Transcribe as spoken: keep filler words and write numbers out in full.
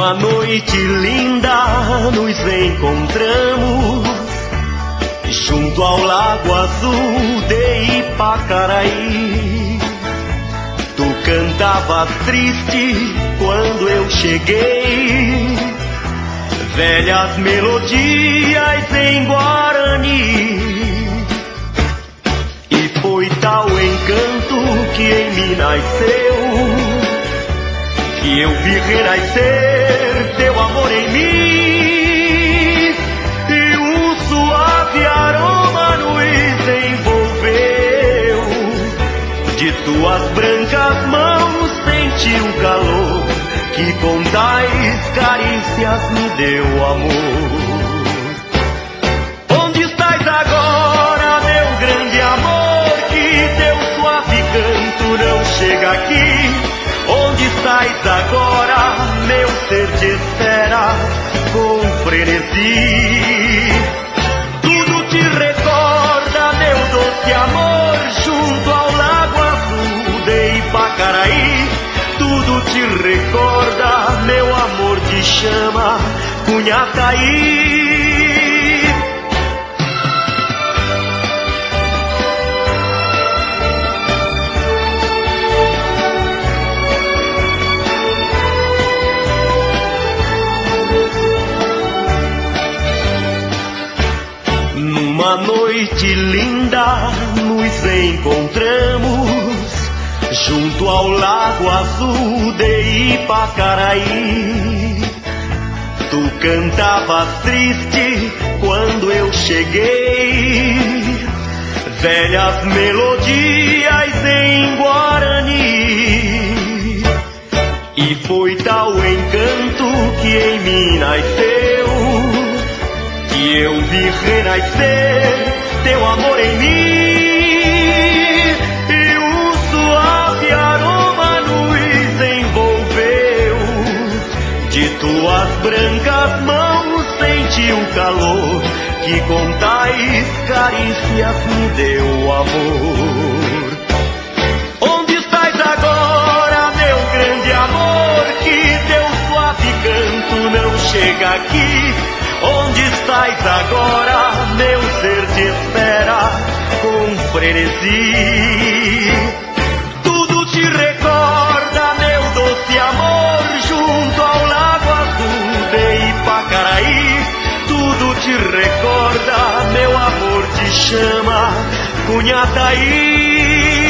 Numa noite linda nos encontramos junto ao Lago Azul de Ipacaraí. Tu cantavas triste quando eu cheguei, velhas melodias em Guarani. E foi tal encanto que em mim nasceu, que eu vi renascer teu amor em mim, e um suave aroma nos envolveu. De tuas brancas mãos senti o calor que com tais carícias me deu amor. Onde estás agora, meu grande amor, que teu suave canto não chega aqui? Onde estás agora, meu ser te espera com frenesi. Tudo te recorda, meu doce amor, junto ao Lago Azul de Ipacaraí. Tudo te recorda, meu amor de chama, Cunhataí. Numa noite linda nos encontramos junto ao Lago Azul de Ipacaraí. Tu cantavas triste quando eu cheguei, velhas melodias em Guarani. E foi tal encanto que em mim nasceu, que eu vi renascer teu amor em mim, e um suave aroma nos envolveu. De tuas brancas mãos senti o calor que com tais carícias me deu amor. Onde estás agora, meu grande amor, que teu suave canto não chega aqui? Onde estás agora, meu ser te espera com frenesi. Tudo te recorda, meu doce amor, junto ao Lago Azul de Ipacaraí. Tudo te recorda, meu amor te chama, Cunhataí.